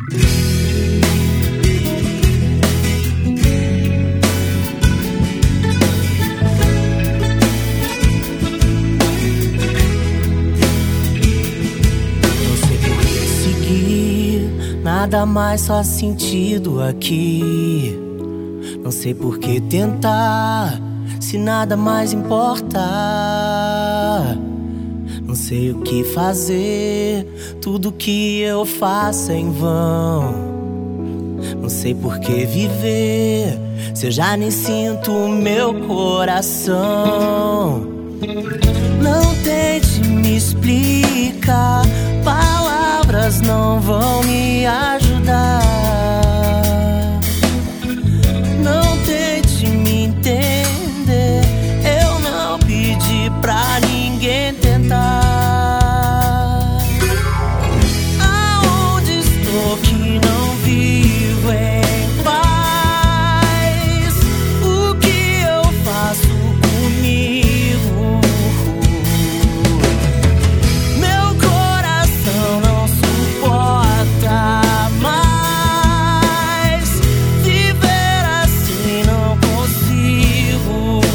Nada mais faz sentido aqui. Não sei por que tentar, se nada mais importa. Não sei o que fazer, tudo que eu faço é em vão. Não sei por que viver, se eu já nem sinto o meu coração. Não tente me explicar, palavras não vão me ajudar. Não tente me entender, eu não pedi pra ninguém tentar. Aonde estou que não vivo em paz? O que eu faço comigo? Meu coração não suporta mais viver assim, não consigo.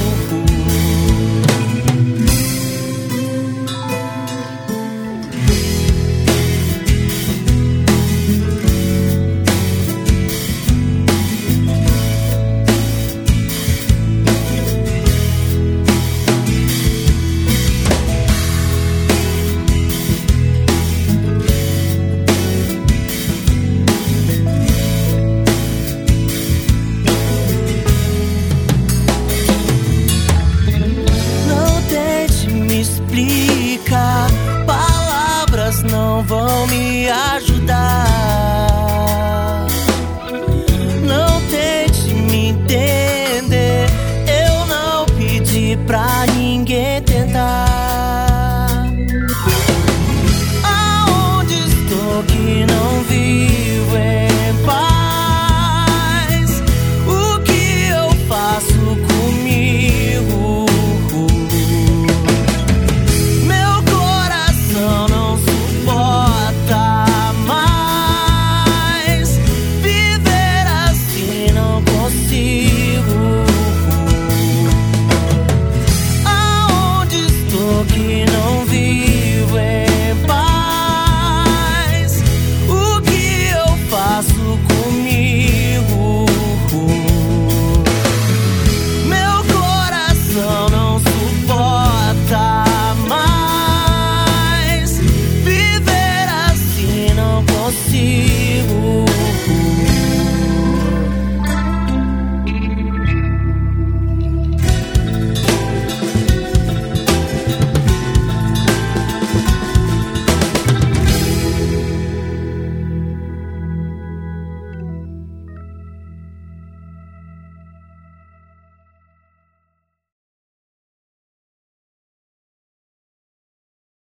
Palavras não vão me ajudar. Não tente me entender, eu não pedi pra ninguém tentar. Aonde estou que não vi?